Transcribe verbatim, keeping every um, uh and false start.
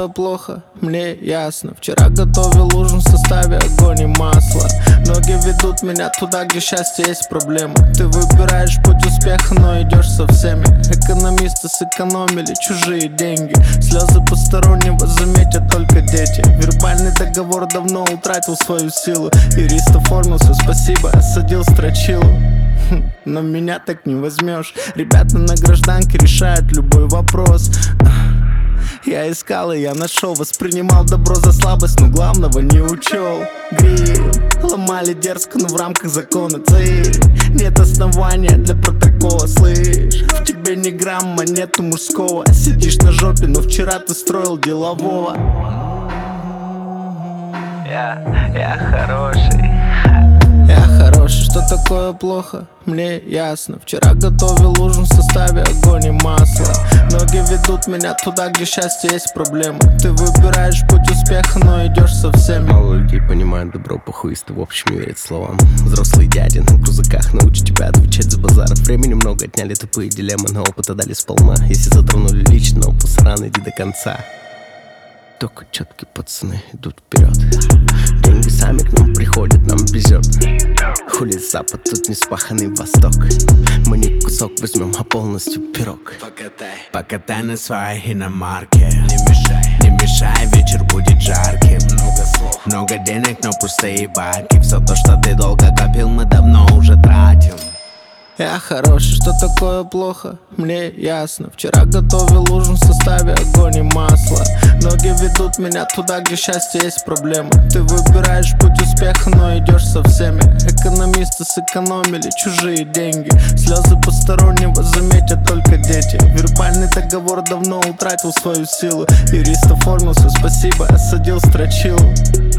такое плохо? Мне ясно. Вчера готовил ужин в составе огонь и масло. Ноги ведут меня туда, где счастье есть проблема. Ты выбираешь путь успеха, но идешь со всеми. Экономисты сэкономили чужие деньги. Слезы постороннего заметят только дети. Вербальный договор давно утратил свою силу. Юрист оформился, спасибо, осадил строчилу. Но меня так не возьмешь. Ребята на гражданке решают любой вопрос. Я искал и я нашел. Воспринимал добро за слабость, но главного не учел. Гриль, ломали дерзко, но в рамках закона. Цель, нет основания для протокола. Слышь, в тебе ни грамма, нету мужского. Сидишь на жопе, но вчера ты строил делового. Я, я хороший. Я хороший, что такое плохо? Мне ясно. Вчера готовил ужин в составе огонь и масло. Ноги ведут меня туда, где счастье есть проблема. Ты выбираешь путь успеха, но идешь со всеми. Мало людей понимают добро, похуисты в общем верят словам. Взрослые дяди на крузаках научат тебя отвечать за базар. Времени много отняли тупые дилеммы, но опыта дали сполна. Если затронули лично, пасаран, иди до конца. Только четкие пацаны идут вперед. Деньги сами к нам приходят, нам везет. Хули запад, тут не спаханный восток. Мы не кусок возьмем, а полностью пирог. Покатай, покатай на своей иномарке. Не мешай, не мешай, вечер будет жарким. Много слов, много денег, но пустые баки. Все то, что ты долго копил, мы давно уже тратим. Я хороший, что такое плохо? Мне ясно. Вчера готовил ужин в составе огонь и масло. Ноги ведут меня туда, где счастье есть проблема. Ты выбираешь путь успеха, но идешь со всеми. Экономисты сэкономили чужие деньги. Слезы постороннего заметят только дети. Вербальный договор давно утратил свою силу. Юрист оформился, спасибо, осадил строчилу.